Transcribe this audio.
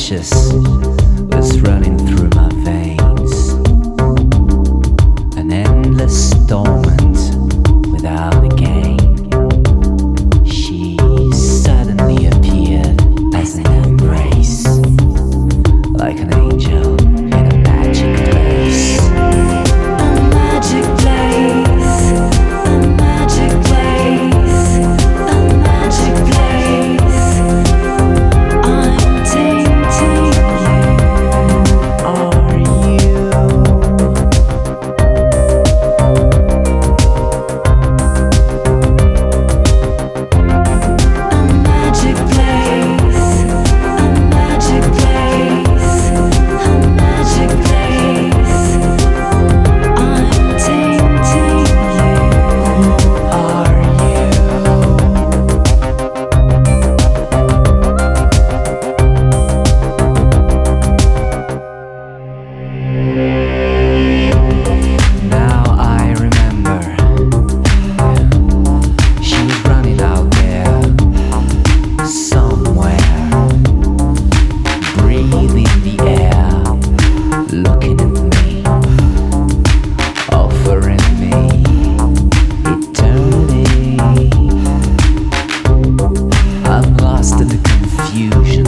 delicious was running through my veins. An endless torment without a gain. She suddenly appeared as an embrace, like an angel in a magic place. A magic place, a magic place, a magic place. I'm tainting you, are you? A magic place, a magic place, a magic place. I'm tainting you, are you? Now I remember, she was running out there, somewhere, breathing the air, looking at me, offering me eternity. I'm lost in the confusion